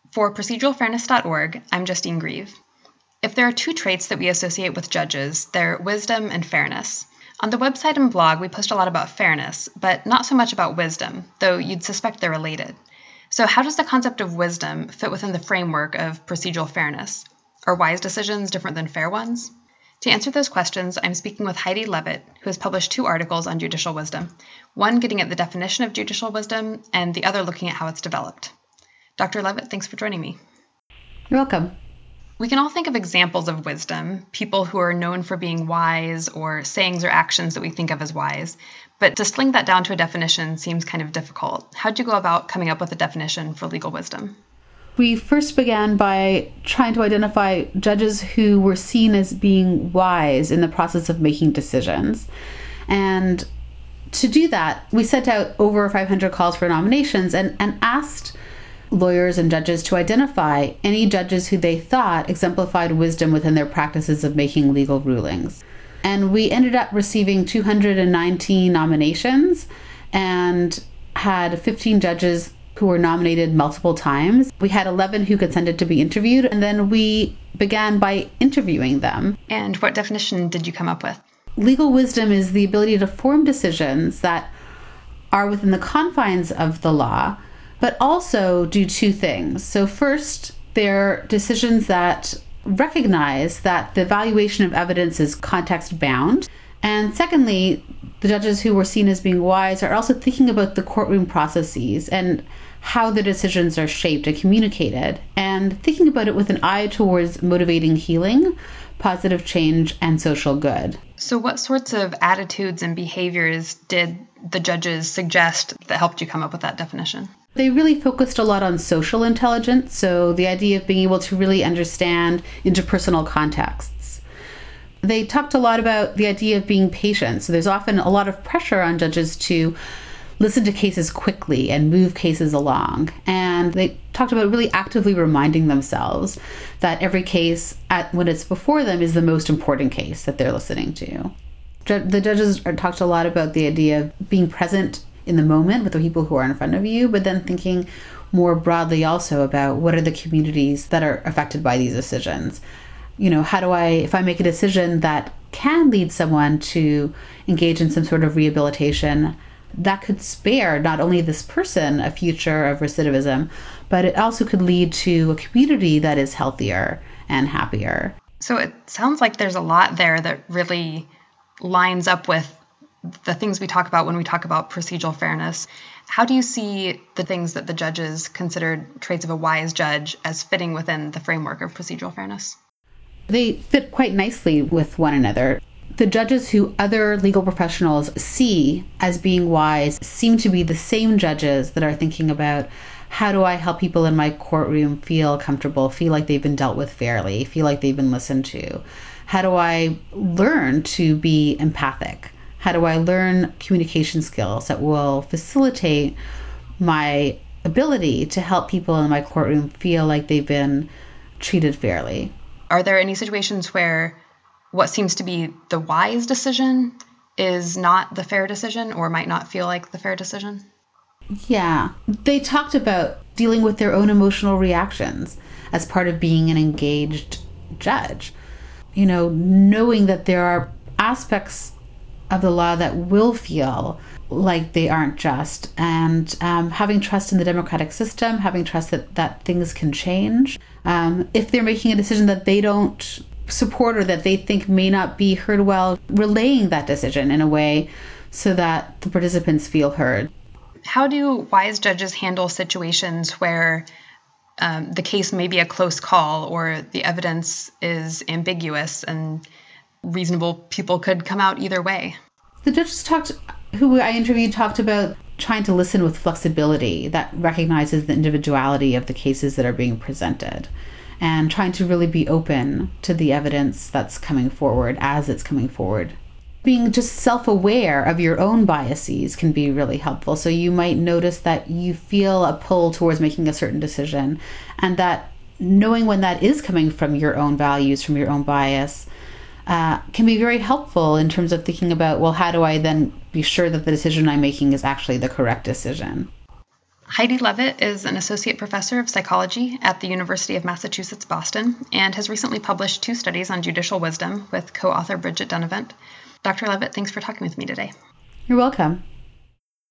For proceduralfairness.org, I'm Justine Grieve. If there are two traits that we associate with judges, they're wisdom and fairness. On the website and blog, we post a lot about fairness, but not so much about wisdom, though you'd suspect they're related. So how does the concept of wisdom fit within the framework of procedural fairness? Are wise decisions different than fair ones? To answer those questions, I'm speaking with Heidi Levitt, who has published 2 articles on judicial wisdom, one getting at the definition of judicial wisdom, and the other looking at how it's developed. Dr. Levitt, thanks for joining me. You're welcome. We can all think of examples of wisdom, people who are known for being wise or sayings or actions that we think of as wise. But distilling that down to a definition seems kind of difficult. How'd you go about coming up with a definition for legal wisdom? We first began by trying to identify judges who were seen as being wise in the process of making decisions. And to do that, we sent out over 500 calls for nominations and asked lawyers and judges to identify any judges who they thought exemplified wisdom within their practices of making legal rulings. And we ended up receiving 219 nominations and had 15 judges who were nominated multiple times. We had 11 who consented to be interviewed, and then we began by interviewing them. And what definition did you come up with? Legal wisdom is the ability to form decisions that are within the confines of the law, but also do 2 things. So first, they're decisions that recognize that the evaluation of evidence is context bound. And secondly, the judges who were seen as being wise are also thinking about the courtroom processes and how the decisions are shaped and communicated, and thinking about it with an eye towards motivating healing, positive change, and social good. So what sorts of attitudes and behaviors did the judges suggest that helped you come up with that definition? They really focused a lot on social intelligence, so the idea of being able to really understand interpersonal contexts. They talked a lot about the idea of being patient, so there's often a lot of pressure on judges to listen to cases quickly and move cases along. And they talked about really actively reminding themselves that every case, when it's before them, is the most important case that they're listening to. The judges talked a lot about the idea of being present in the moment with the people who are in front of you, but then thinking more broadly also about what are the communities that are affected by these decisions. How do if I make a decision that can lead someone to engage in some sort of rehabilitation, that could spare not only this person a future of recidivism, but it also could lead to a community that is healthier and happier. So it sounds like there's a lot there that really lines up with the things we talk about when we talk about procedural fairness. How do you see the things that the judges considered traits of a wise judge as fitting within the framework of procedural fairness? They fit quite nicely with one another. The judges who other legal professionals see as being wise seem to be the same judges that are thinking about, how do I help people in my courtroom feel comfortable, feel like they've been dealt with fairly, feel like they've been listened to? How do I learn to be empathic? How do I learn communication skills that will facilitate my ability to help people in my courtroom feel like they've been treated fairly? Are there any situations where what seems to be the wise decision is not the fair decision or might not feel like the fair decision? Yeah. They talked about dealing with their own emotional reactions as part of being an engaged judge. Knowing that there are aspects of the law that will feel like they aren't just, and having trust in the democratic system, having trust that things can change. If they're making a decision that they don't support or that they think may not be heard well, relaying that decision in a way so that the participants feel heard. How do wise judges handle situations where the case may be a close call or the evidence is ambiguous and reasonable people could come out either way? The judges who I interviewed talked about trying to listen with flexibility that recognizes the individuality of the cases that are being presented, and trying to really be open to the evidence that's coming forward as it's coming forward. Being just self-aware of your own biases can be really helpful. So you might notice that you feel a pull towards making a certain decision, and that knowing when that is coming from your own values, from your own bias, can be very helpful in terms of thinking about, well, how do I then be sure that the decision I'm making is actually the correct decision? Heidi Levitt is an associate professor of psychology at the University of Massachusetts, Boston, and has recently published 2 studies on judicial wisdom with co-author Bridget Dunavant. Dr. Levitt, thanks for talking with me today. You're welcome.